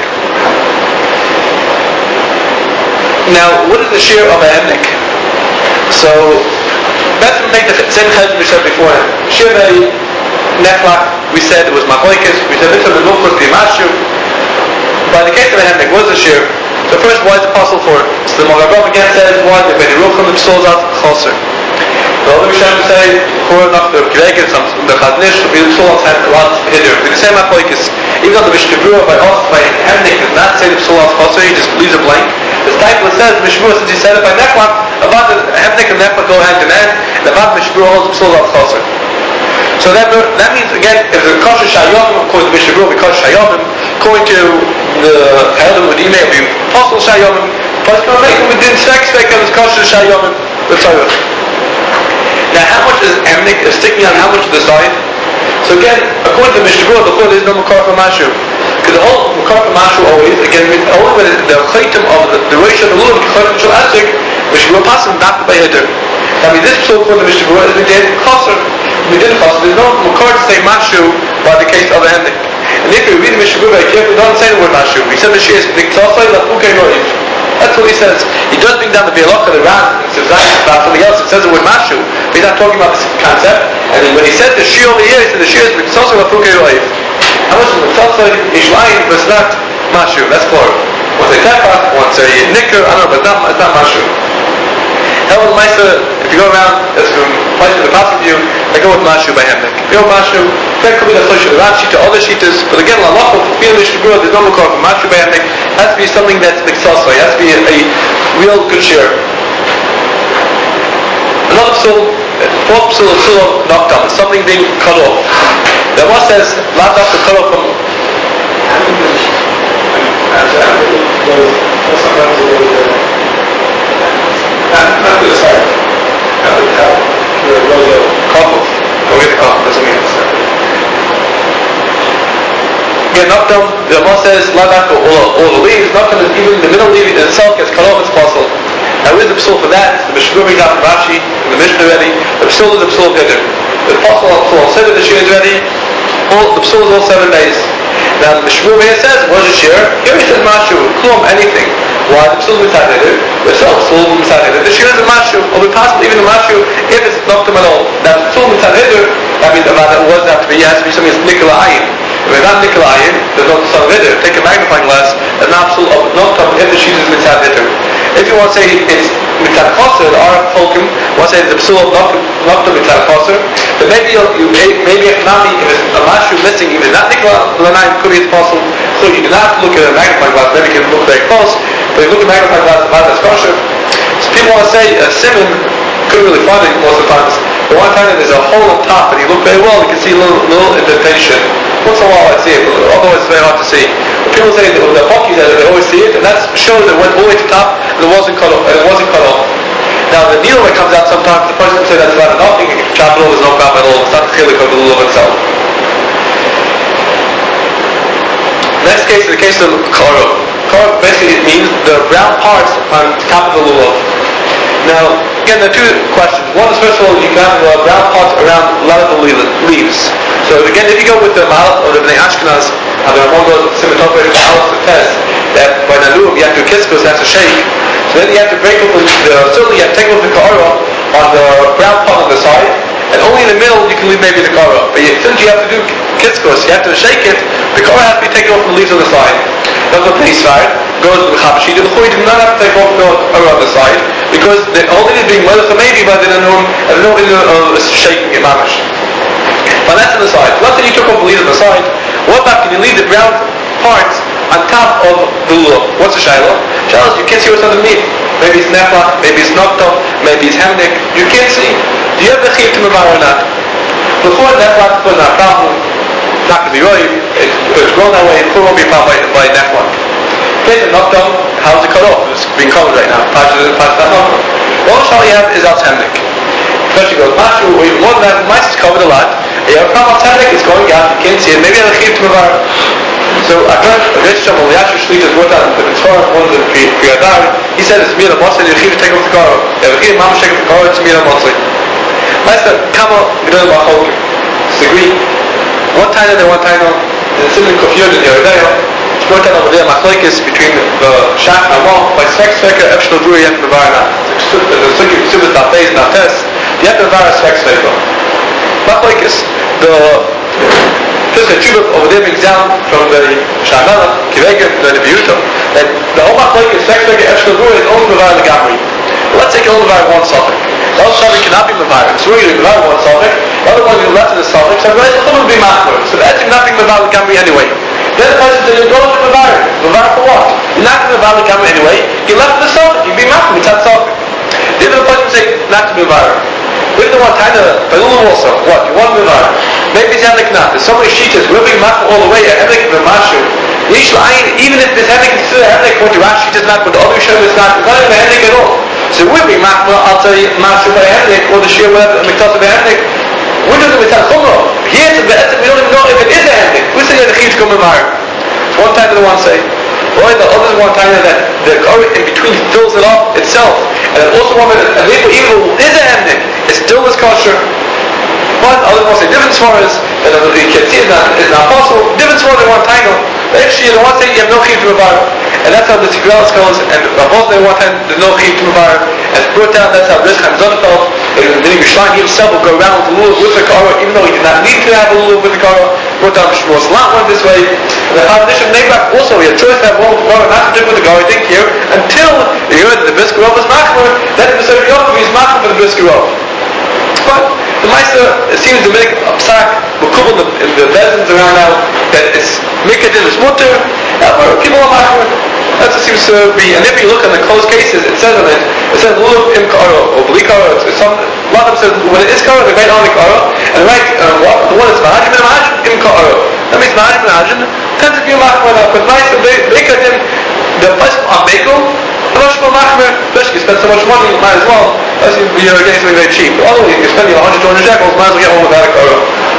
S1: Now, what is the shear of a hemnik? So, let's make the same cheshbon we said before. Shear of a neflak, we said it was machlokes. We said this was the nufus b'mashu. By the case of a hemnik, what is the shear? So first, why is it possible for it? So the Magen again says, why the ben ruchim the psols out choser. The other Rishonim say, core enough the Gregor, the Chaznish, the psols have a lot hider. We the same machlokes. Even though the Mishnah Berurah by us by hemnik does not say the psols out choser, he just leaves it blank. The Stipler says, Mishmur, since he said it by neflak, about the hemnik and neflak go hand in hand, and about Mishmur holds the psols out choser. So that, that means, again, if the kosher shayomim, according to Mishnah Berurah, we kosher shayomim, according to the Hayadim with email, we possible shayomim, but it's going to make him within sex spec of his kosher shayomim, the tzarech. Now, how much is hemnik is sticking on how much to the side? So again, according to Mishnah Berurah, there is no makar for mashu. Because the whole makar for mashu always, again, only when the chaytim of the, the ratio of the lulav, chaytim shal asik, Mishnah Berurah passes not by hider. I mean, this so according to Mishnah Berurah is we did chasr. We did chasr. There's no makar to say mashu by the case of a hemnik. And if you read Mishnah Berurah very carefully, don't say the word mashu. He said the shear is niktasai lafukei roiv. That's what he says. He does bring down the bialach of the Ran. He says about something else. It says the word mashu. But he's not talking about this concept. And then when he said the shear over here, he said the shear is niktasai lafukei roiv. How much is niktasai ishlayin, but it's not mashu. That's plural. Once a tefach, once a nicker, I don't know, but it's not, it's not mashu. Hell of Maisa, if you go around, as from place of the past view, they go with mashu by hemnik. If you go with mashu, that could be the choshe of the Ran Shita, other Shitas, but again, la lacha, for being Mishnah Berurah, there's no makar for mashu by hemnik. It has to be something that's niksasa, it has to be a, a real good share. Another psul, fourth psul, a psul of noktam, something being cut off. The Rama says, la dafka cut off from.
S2: Not to the side. Not to the top. Where it goes over.
S1: Couple. Go get the couple. Doesn't mean it's again, noktam, the Rama says, la dafka all, all the leaves. Noktam is even the middle leaf in itself gets cut off, it's possible. Now, where's the psul for that? The Mishnah Berurah brings out from Rashi, in the Mishnah already. The psul is the psul of hider. the apostle will say that the shear is ready. All, the psul is all seven days. Now the Shmuel here says, what's the shear? Here he says mashu, klum, anything. Why? The psul is mitzaded. The psul is mitzaded. The shear is a mashu, or we possibly even a mashu if it's not at all. Now the psul mitzaded, that means that it was have to be, it has to be something that's nikla ayin. If it's not nikla ayin, there's no son of it. Take a magnifying glass, and not psul of not if the shear is mitzaded. If you want to say it's mitzad koser, the Arab Folkum want to say the psul of not the mitzad koser, then maybe you maybe if not if it's a mashu missing, even not nikla lanayim, could be it's possible. So you do not look at a magnifying glass. Maybe you can look very close, but you look at a magnifying glass about that's kosher. So people want to say a simon could really find it most of the times. But one time there's a hole on top, and you look very well, you can see a little little indentation. Once in a while I see it, but otherwise it's very hard to see. But people say that with the hockey that they always see it, and that shows that it went all the way to the top and it wasn't cut off. And it wasn't cut off. Now the needle that comes out sometimes, the person can say that's about nothing. You can chop it off, there's no problem at all. It's not the chilik of the lulav itself. Next case is the case of karo. Karo basically it means the brown parts on top of the lulav. Now, again, there are two questions. One is, first of all, you can have uh, brown parts around a lot of the leaves. So, again, if you go with the Malach or the Bnei Ashkenaz, and the Ramon goes cinematography for Alice to test, that by Nanuim you have to kiss because it has to shake. So then you have to break open the, certainly you have to take off the Ka'ara on the brown part on the side, and only in the middle you can leave maybe the Ka'ara. But you, since you have to do kiskos, you have to shake it, the Ka'ara has to be taken off from the leaves on the side. That's the Bnei side. Goes to the Chabashi, the Chuy did not have to take off the Ka'ara on the side, because the whole thing is being mother for maybe by the Nanuim, and no in uh, shaking it mamish. But that's on the side. Let's say you took off the leaves on the side. What about can you leave the brown parts on top of the lulav? What's the shayla? Shayla is you can't see what's underneath. Maybe it's nefla, maybe it's nokta, maybe it's hemnik. You can't see. Do you have the chiyuv to mevar or not? Before nefla, it's not a problem. It's not going to be right. It, it's grown that way. It won't be a problem by, by nefla. Okay, the nokta, how's it cut off? It's being covered right now. Pasha is pasha nokta. The only shayla you have is al hemnik. Especially goes mashu, or even more than that, mice is covered a lot. You have a problem al hemnik, it's going out, you can't see it. Maybe you have a chiyuv to mevar. So I heard a Ritz Shem Eliashur Shlita wrote down the Mitzvah, one of the Priyadar. He said it's Mira Motzli, you have to take off the car. If you have to take off the car, it's Mira Motzli. Meister, Kama Gdol Bachol. Disagree. One time and one time, in similar confusion the other day, it's brought down over there, Machlokes between the Shach and Amal, by Svek Sveker, Epshel Buri, you have to mevar now. The Sukkot, Subas, Nafez, Naftes, you have to mevar a Svek Sveker. Machlokes, the Just a tube over there being down from the Shamala, Kivega, the Biuto, and the whole Machlok is Svek Sveker, Epshel Buri, is only mevar the Gamri. Let's take only mevar one suffix. The other suffix cannot be mevar. It's really mevar one suffix. The other one is left in the suffix, and the rest of them will be machmer. So that's nothing mevar the Gamri anyway. Then the person says, you're going to mevar. Mevar for what? You're not going to mevar the Gamri anyway. You're left in the suffix. You'll be machmer. It's not suffix. The other person say, not to mevar. If the one kind of balloon also, what? You want mevar? Maybe it's hemlik not. There's so many sheets we're being machmer all the way. A hemlik is a mashu. Even if this hemlik is still a hemlik, what you Rashi does not, but the other show is not, it's not even a hemlik at all. So we're being machmer, I'll tell you, mashu by a hemlik, or the shear whatever, and miktas of a hemlik. We're doing it with Chumrah. Here it's a be'etzim, we don't even know if it is a hemlik. We're saying that the chiyuv to come mevar. One time the one say, or the other one time that the Korah in between fills it up itself. And then also one that even if it is a hemlik, it still is kosher. But other ones say different svaras, and you can see it's not, it's not possible. Different svaras in one title. But actually, the one thing you have no chiyuv to mevar. And that's how the Tigrelis goes, and Rabos in one time there's no chiyuv to mevar. And it's brought down, that's how Rish Chaim Zonefeld, and the Yerushalayim himself will go around with the lulav with the Korah, even though he did not need to have a lulav with the Korah. Brought down the Shmuel Salat went this way. And the Chazon Neibach also, he had choice to have one with the Korah, not to drink with the Korah, I think here, until he heard that the Briskerov is machmer, then the Briskerov Yokov is machmer for the Briskerov. But the Meister, it seems to make a psak, Mekubal in the bezins around now, that it's Mikadin is mutter, however, people are machmer. That's what seems to be, and if you look at the closed cases, it says on it, it says lulav im karo, or bli karo, it's some, a lot of them says, when it is karo, they write on the karo, and they write, uh, what, the one is mahajim and mahajim im karo. That means mahajim and mahajim tends to be machmer now, but Meister, Mikadin, the person on Mekel, the much more machmer, especially you spend so much money, you might as well, as you, you're getting something very cheap. Otherwise, you're spending one hundred, two hundred shekels, might as well get home without a karo.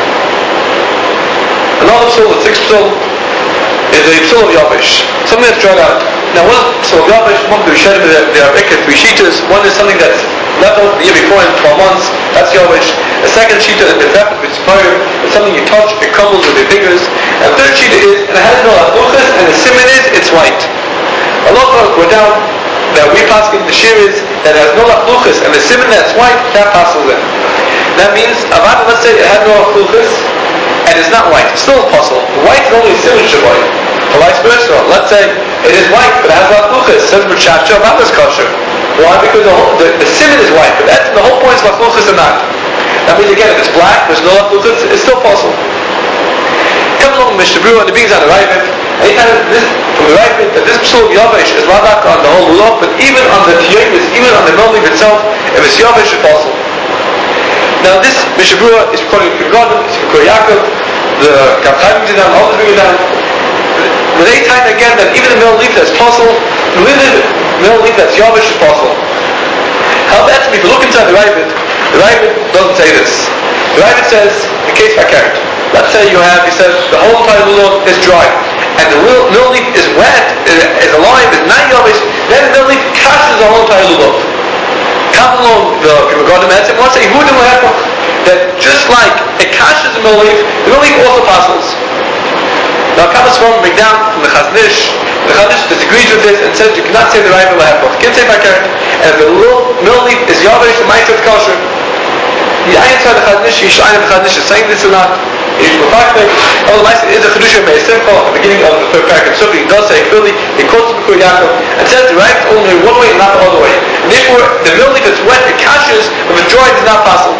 S1: Another psul, the sixth psul, is a psul of Yavish. Something that's drawn out. Now, one psul of Yavish, one of the Rishonim, there are ikket, three sheetas. One is something that's left over the year before in twelve months, that's Yavish. The second shita is B'Tefet B'Tzipayim. It's something you touch, it crumbles with your fingers. And the third shita is, and it has no Lachuchas, and the simon is, it's white. A lot of us go down that we pass in the shir is that it has no Lachuchas, and the simon that's white, that passes in. That means, Avada, let's say it has no Lachuchas, and it's not white. It's still possible. White is only a simon shaboy. Or vice versa. Let's say it is white, but it has Lachuchas. It says B'Chacha, Avada's kosher. Why? Because the, whole, the, the simon is white, but that's the whole point is Lachuchas or not. That means again, if it's black, there's no Lachuchas, it's still possible. Come along with Mishnah Berurah, and the beings on the right bit. Anytime this, from the right bit, that this psul Yavesh is Radak on the whole Lulav, but even on the Tiyomis, even on the Milniv itself, if it's Yavesh, it's possible. Now this Mishnah Berurah is recording in Pirgadim, it's recording Yaakov, the Kapchaim did down, all the bring it down. But anytime again that even the Milniv that's possible, even the Milniv that's Yavesh is possible. How that's if you look inside the right bit, the right bit doesn't say this. The right bit says, the case by character. Let's say you have, he says, the whole entire lulav is dry, and the middle leaf is wet, is alive, is not yavish, then the middle leaf crashes the whole entire lulav. Come along, the Pirgadim answer, and say, who do we have? That just like it crashes the middle leaf, the middle leaf also passes. Now comes from Migdam, from the Chaznish. The Chaznish disagrees with this and says you cannot say the right of the Hepach. You can't say by character. And if the middle leaf is yavish, the might is kosher. The Ayin side of the Chaznish, Yishayim of the Chaznish is saying this or not. He's Mufaktik. Oh, the Maisa is a Chedusha Me'esim called at the beginning of the third paragraph. So he does say clearly, he quotes the B'Kur Yaakov and says the right only one way and not the other way. And therefore, the middle leaf is wet, it kashes, if it's dry, it is not possible.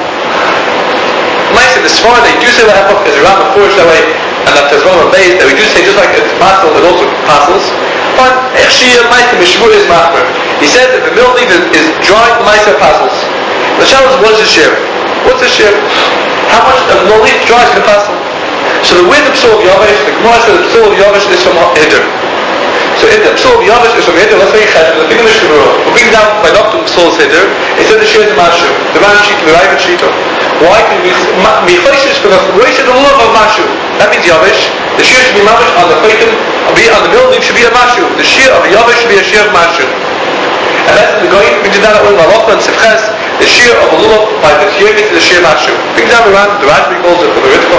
S1: The Maisa, the Svar that you do say the Hepach is around the Purish that way, and that there's one of the base that we do say just like it's possible, it also passes. But Echshi the Maisa Mishmur is Machmer. He says that the middle leaf is, is dry, the Maisa passes. The challenge is what is the share? What's the share? How much of the leaf dries can pass them? So the way the psul of Yavesh, the Gemara says the psul of Yavesh is from Hider. So if the psul of Yavesh is from Hider, let's say Chesed, the big Mishnah Berurah, we bring down by Doctor Psul is Hider, he said the share is a Mashu, the man sheet, the Ravid Shita. Why? Because Michoshish for the Rosh of the lulav of Mashu. That means Yavesh. The share should be Mamash on the Chaytim, on the middle leaf should be a Mashu. The share of Yavesh should be a share of Mashu. And that's in the Goyim, we did that with Malachma and Sifches, the shear of a lulav by the Tiyomis to the shear Mashu. Bring down around, the Rashbi calls it for the Ritva.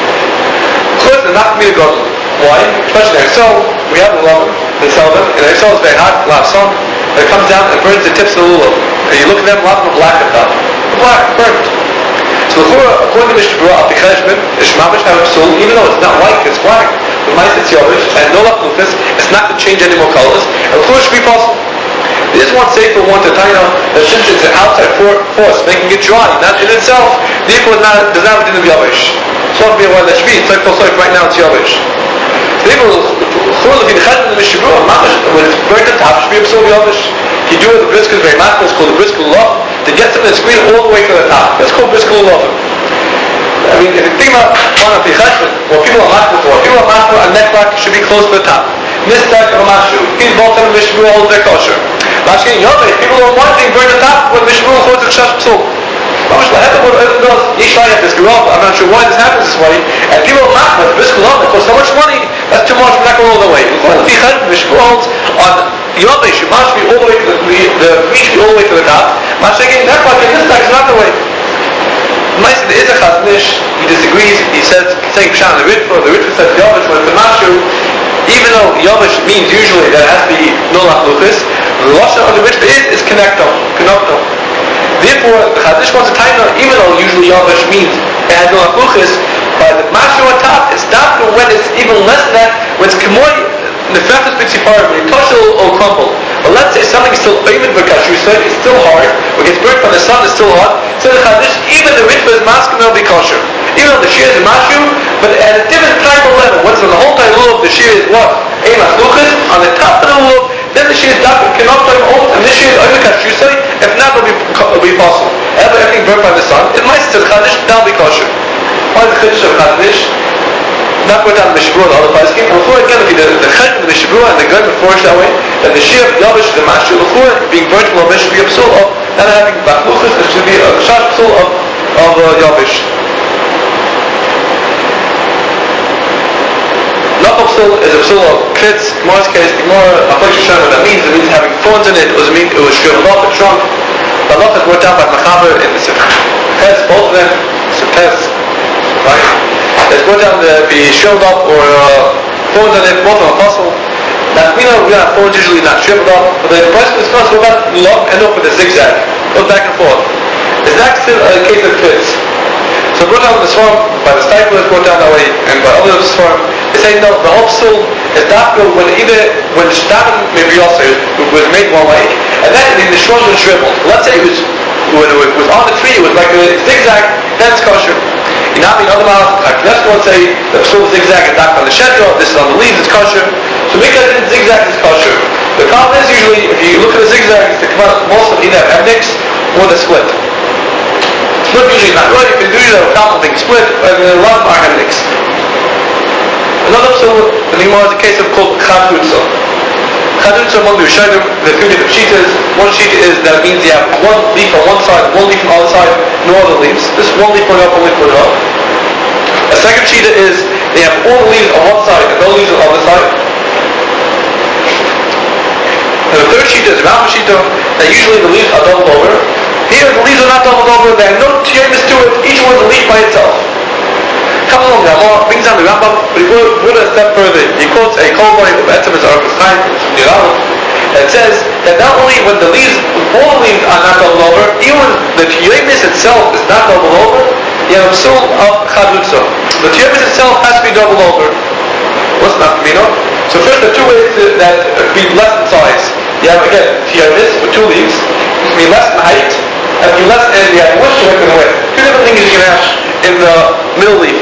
S1: Chutz and not me to go. Why? Especially in Ersol, we have lulav, they sell them, and Ersol is very hot, a lot of sun, and it comes down and burns the tips of the lulav. And you look at them, a lot of them are black at the top. They're black, burnt. So the Chura, according to Mishnah Berurah, Al Picheshbin, is Shmavish have a psul, even though it's not white, it's black. The mice it's Yavish, and no Lachluchas, it's not going to change any more colors, and the Chura should be possible. This one safer one to tell you that since it's an outside force making it dry, not in itself, therefore not, does not have to do with Yavish. So if you want to be, it's like right now it's Yavish. Therefore, if you have the Mishnah Berurah, when it's burnt at the top, it should be a psul of Yavish. You do it with the brisket very much, it's called the brisket lulav, to get something that's green all the way to the top. That's called brisket lulav. I mean, if you think about one of the cheshbon, what people are machmir for, people are machmir, a necklock should be close to the top. Mistak of a mashu, people both have a Mishnah Berurah holds their kosher. Lashkin Yoveh, people don't want to burn the top when Mishnah Berurah holds the chash psul. Mamash lahepa what it does, Yishai at this garab, I'm not sure why this happens this way, and people are machmir, the brisket lulav, it costs so much money, that's too much, we're not going all the way. We're going to be cheshbon, Mishnah Berurah holds on Yoveh, should mash be all the way to the, the reach be all the way to the top. Mash again, that like in this time is not the way. Nice, there is a Chaznish, he disagrees, he says, saying Pshan, the Ritva, the Ritva says Yavish, when it's a Mashu, even though Yavish means usually that it has to be no Lachluchis, the Lashon of the Ritva is, is connecto, connecto. Therefore, the Chaznish wants to tie out, even though usually Yavish means it has no Lachluchis, by the Mashu on top, it's not when it's even less than that, when it's Kemoy, the Nefechus B'Tziparim, when you touch it will crumble. But let's say something is still Oymed B'Kashrusa, it's still hard, when it gets burnt from the sun, it's still hot, so the Chaznish, even the Ritva is masculine, will be kosher. Even though the shear is a mashu, but at a different type of level. What's on the whole time lulav, the shear is what? A machluchis. On the top of the lulav, then the shear is dark, cannot time old, and this shear is Oymed Kashrusai. If not, it'll be, it'll be possible. Ever everything burnt by the sun, it might still Chaznish, that'll be kosher. Why is the Chiddush of Chaznish? Not put down the Mishnah Berurah, the other Paiskim. And before again, if you the the Chesed of the Mishnah Berurah and the Goyim before that way, that the shear of Yavish, the Mashu, before being burnt from Yavish should be a psul of not having Bachluchas, it should be a shash psul of of uh, Yavish. Knuckle psul is a psul of klitz. Gemara's case, the Gemara, I'm not sure what that means. It means having thorns in it. It was mean it was shriveled off and shrunk. Balach is brought down by Machaber in the Sifch. Pez, both of them, it's a Pez, right? Let's go down to be shriveled up or uh, thorns on it, both of them apostle. Now we know we got thorns usually not shriveled up, but the person who's supposed to about love end up with a zigzag, goes back and forth. Is that still a case of fits? So brought down the swarm by the Stipler is brought down that way, and by other swarm, they say no, the whole psul is dafka when either when shtadim maybe also was made one way, and then in the shrub was shriveled. Let's say it was when it was on the tree, it was like a zigzag, then it's kosher. You know, in other miles, let's go and say the psul zigzag is dafka on the shedra, this is on the leaves, it's kosher. So because it's zigzag is kosher. The problem is usually if you look at the zigzags, they come out most of them either have mix or the split. Split usually not right, you can do usually have a couple things split, but a lot of them are hemnix. Another psul, the Gemara is a case of called chadutza. Chadutza among the Rishonim, there are two different shitas. One shita is that it means you have one leaf on one side, one leaf on the other side, no other leaves. This one leaf going up, one leaf going up. A second shita is they have all the leaves on one side and no leaves on the other side. And the third shita is Rambam shita, that usually the leaves are doubled over. Here the leaves are not doubled over, there are no tiyamis to it, each one is a leaf by itself. Come along, the Amor brings down the Rambam, but he goes a step further. He quotes a Kolboy of Etzem as Arkus Chaim from Yeralim that says that not only when the leaves, all the leaves are not doubled over, even the tiyamis itself is not doubled over, you have a psul of chadutza. The tiyamis itself has to be doubled over. What's not you know? So first the two ways to, that be less in size. You have again tiyamis with two leaves, it can be less in height, and be less in the width to width and width. Two different things you can have in the middle leaf.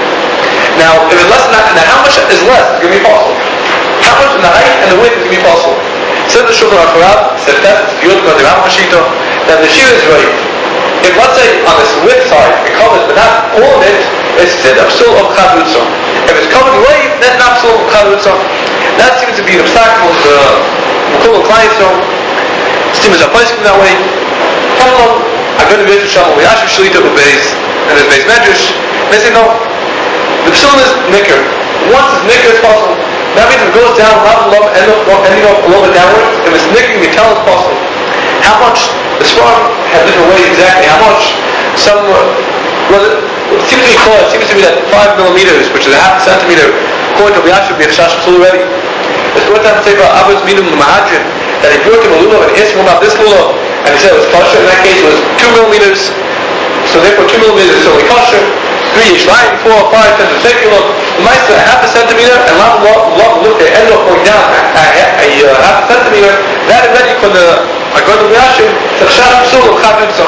S1: Now, if it's less than that, now how much is less is going to be possible? How much in the height and the width is going to be possible? Says the Shulchan Aruch, said that if you look at the Rambam Shita, that the shear is right. If let's say on this width side it covers, but not all of it, it's still a psul of chadutza. If it's covered away, then not psul of chadutza. That seems to be an obstacle of the Mekul Klayso. Seems a place that way. Come along, I'm going to go to Shalom Yashiv Shlita with Beis and his Beis Medrash. They say no. The psul is nicker. Once it's nicker, it's possible. That means if it goes down, not love, end up, ending up a little bit downwards. If it's nicking, you tell it's possible. How much? The Swarm have different ways exactly. How much? Some, uh, well, it seems to be called, it seems to be that five millimeters, which is a half a centimeter, according to Yashiv, be a chash psul already. It's brought down to say about Avos Minum Mahadrin, that he brought him a lulav and asked him about this lulav, and he said it was kosher. In that case, it was two millimeters. So therefore, two millimeters is only kosher. Three yishlayim, four, five, ten, the second look. The mice are half a centimeter, and love, love, love, look, they end up going down a, a, a, a uh, half a centimeter. That already, when the I go to the Yashiv, the Shach Psul of Chadutza.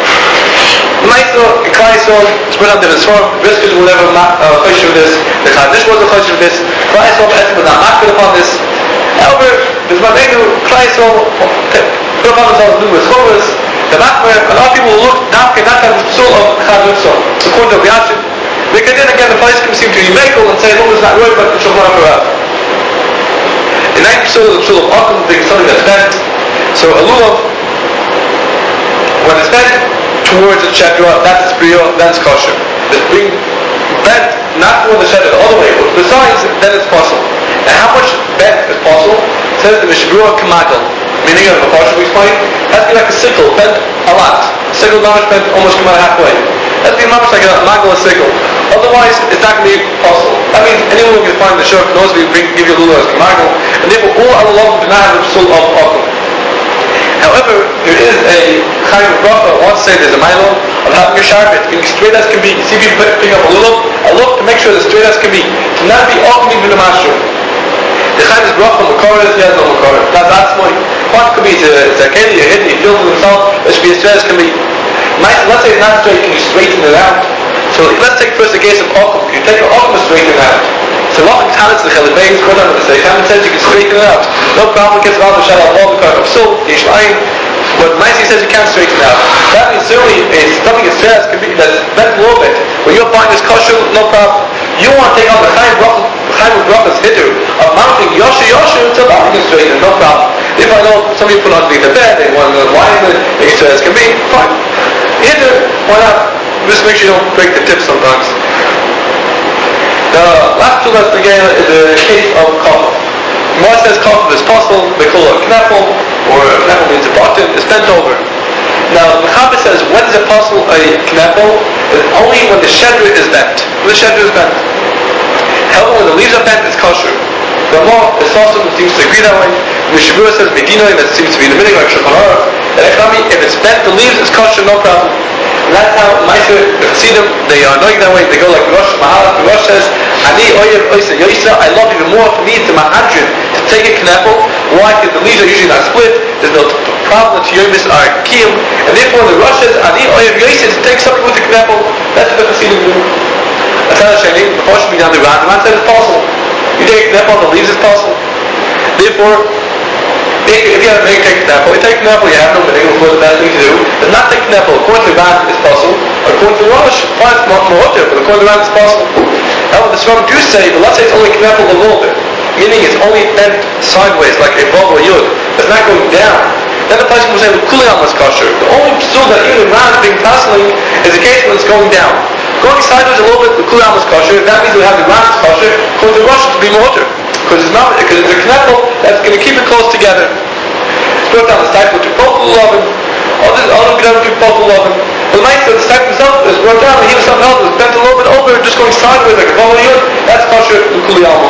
S1: The mice are in Klaisol, spread out different form. Briskers will never choshev with this. The Chadish wasn't choshev with this. Klaisol, Etzem was not makbid upon this. However, there's one thing to Klaisol, put upon themselves numerous chovers. The Makmer, a lot of people will look down and not have the psul of chadutza. According to Yashiv, they can then again the place can seem to be makel and say, no, it's not right, but the Shulchan Aruch. The ninth psul is the psul of akum, being something that's bent. So a lulav, when it's bent towards the shedra, that's brio, that's kosher. It's being bent not towards the shedra, the other way, but besides, then it's possible. And how much bent is possible? It says the Mishbura Kamadal. Meaning of the partial we explained, has to be like a sickle, bent a lot. A sickle not bent almost come out halfway. It has to be much like a magala sickle. Otherwise, it's not going to be possible. That means anyone who can find the shirk knows we bring, give you a lulav as kamagal, and therefore all our love do not have the psul of akum. However, there is a kind of bracha, I want to say there's a milo of having a sharbet, being straight as can be. You see people pick up a lulav, I look to make sure it's straight as can be. To not be akum even the master. The Chaim is brought from Makara, he has no Makara. That's Atzmoy. What could be? It's a keli, a hidden, he feels it himself, it should be as straight as can be. Let's say it's not straight, can you straighten it out? So let's take first the case of Akum. You take an Akum and straighten it out. So Lachim Tanis, the Chalibein, is going on with the Seichem, says you can straighten it out. No problem, gets about the Shadow of all because of Psul, Yishlayim. But Maisi says you can't straighten it out. That means certainly it's something as straight as can be, that's bent a little bit. When you're buying this kosher, no problem. You want to take on the Chaim Bracha, Chaim Bracha's hitter of mounting Yosha Yosha until that you can straighten, no problem. If I know somebody put underneath the bed, they want to lie in it, make sure as can be, fine. Hitter, why not? Just make sure you don't break the tip sometimes. The last two that's again is the case of Kafaf. Gemara says Kafaf is possible, they call it a kneffel, or a kneffel means a button, it's bent over. Now, the Mechaber says, when is it possible a knepel? Only when the shedra is bent. When the shedra is bent. However, when the leaves are bent, it's kosher. The more the Sassim seems to agree that way. Mishabura says Medina, that seems to be the meaning like Shulchan Aruch. And Echami, if it's bent the leaves, it's kosher, no problem. And that's how Ma'aser, the Chassidim, they are knowing that way. They go like Rosh Mahalach. The Rosh says, Ani oyev oisa yoisa. I love even more for me to ma'adrin to take a knepel. Why? Because the leaves are usually not split. There's no problem that yomis are kiyum, and therefore the Rosh says Ani oyev yoisa to take something with a knepel. That's what the Chassidim do. That's how the Shani, the Rosh be down the ground. The man says it's possible. You take a knepel, the leaves is possible. Therefore, if you have to make take a knepel, you take a knepel, you have no meaning, of course, the best thing to do. But not take a knepel, according to the Ran, it's possible. According to the Rosh, fine, it's not more but according to the Ran, it's possible. However, the Sram do say, but let's say it's only a knepel a little bit, meaning it's only bent sideways, like a vav or yud. It's not going down. Then the person will say, Kuliam was kosher. The only psul that even the Ran is being passing is the case when it's going down. Going sideways a little bit, the Kuliam is kosher. That means we have the Ran is kosher. According to the Rosh, to be more. Because it's not, because it's a knepel that's going to keep it close together. It's brought down the cycle to both the lovin. Others, others get to both the lovin. But the Ma'aser, the cycle himself is brought down, and he was something else, it was bent a little bit over, just going sideways like a vav or yud. That's kosher, the Kuliam.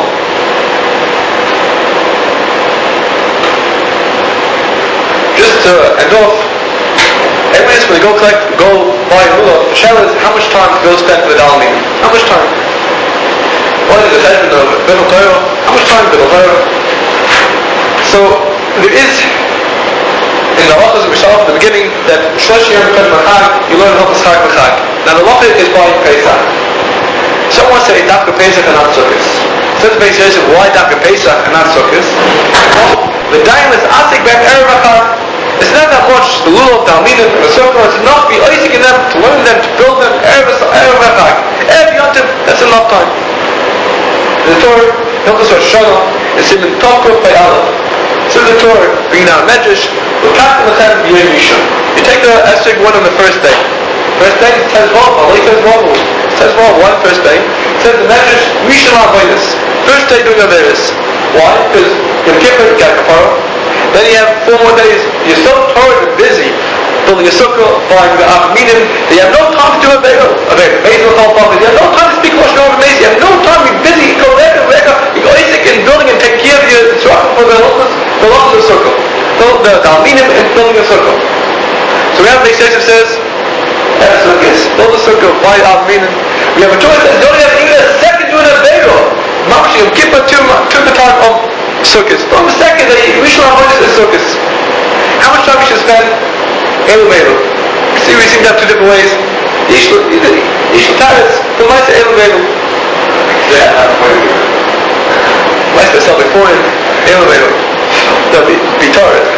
S1: Just to end off, every when we go collect, go buy a lulav, the shell is how much time to go spend with Almin? How much time? What is the cheshbon of Bidul Torah? How much time Bidul Torah? So, there is, in the halachas of the beginning, that Shlosh Yom Kodem HaChag, you learn Hilchos Chag B'Chag. Now the halacha is by Pesach. Someone say Dafka Pesach and not Sukkos. Says the Beis Yosef, why Dafka Pesach and not Sukkos? Well, the daim is Asik Ben Erev HaChag. It's not that much, the lulav, the alminim, and the sukkah, it's enough to be Isaac in them, to learn them, to build them, Erev HaChag. Erev Yontif, that's enough time. The Torah, Hilchos Rosh Hashanah, is Siman Tokov by Allah. So the Torah, bringing down a medrash, you take the Esrog one on the first day. First day, it says Vav, Allah says Vav. It says Vav, one first day. It says the medrash, Rishon HaAvodos. First day doing Avodos. Why? Because Yom Kippur, you got Kapara. Then you have four more days. You're so tired and busy building a sukkah, buying the Aminim, that you have no time to do a Be'er. A Be'er. You have no time to speak Lashon Hara B'Meis. You have no time. You're busy. You go Reka, Reka. You go Isaac in building and taking care of your tzrachim for the halachas, the halachas of the sukkah. Build the Aminim and building a sukkah. So we have Beis Yosef says, build a sukkah, buy Aminim. We have a choice that says, don't have even a second doing a Be'er. Mamash Yom Kippur took the time of sukkahs. But on the second day, Rishon HaAvodos is sukkahs. How much time we should spend? Elu Elu. See, we seem to have two different ways. Ish Taretz, the Ma'aser Elu Elu. Ma'aser sell before him, Elu Elu. They'll be, be Taretz.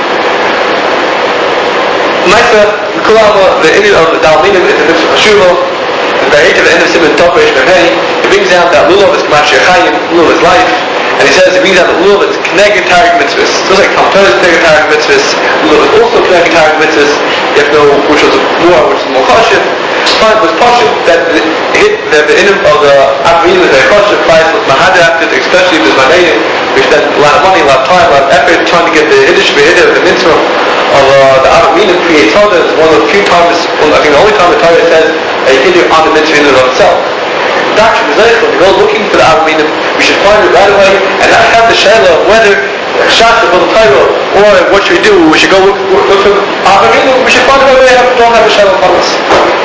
S1: Ma'aser, the Kulama, the Indian of the Dalminim, is the Mitzvah Shuvah. And the hate of the end of Siman Tokov B'Hei, it brings out that Lulav is Mashiach Chayim, Lulav is life. And he says, it means that the lulav is connected tarik mitzvahs. Just like Talmud is connected tarik mitzvahs, lulav is also connected tarik mitzvahs. You have to know which was more, which is more chashiv. Fine, it was chashiv that the hit, that the inner of the Avrim is very chashiv, price was mahadar after it, especially if there's manedim. We spend a lot of money, a lot of time, a lot of effort trying to get the hiddush v'hiddah of the mitzvah of uh, the Avrim creates Torah. It's one of the few times, well, I think the only time the Torah says a hiddush on the mitzvah in and of itself. Doctor when we go looking for the Avrim, we should find it right away and not have the shayla of whether Shasta for the Torah or what should we do. We should go look, look for Avrim. We should find it right away. Don't have the shayla upon us.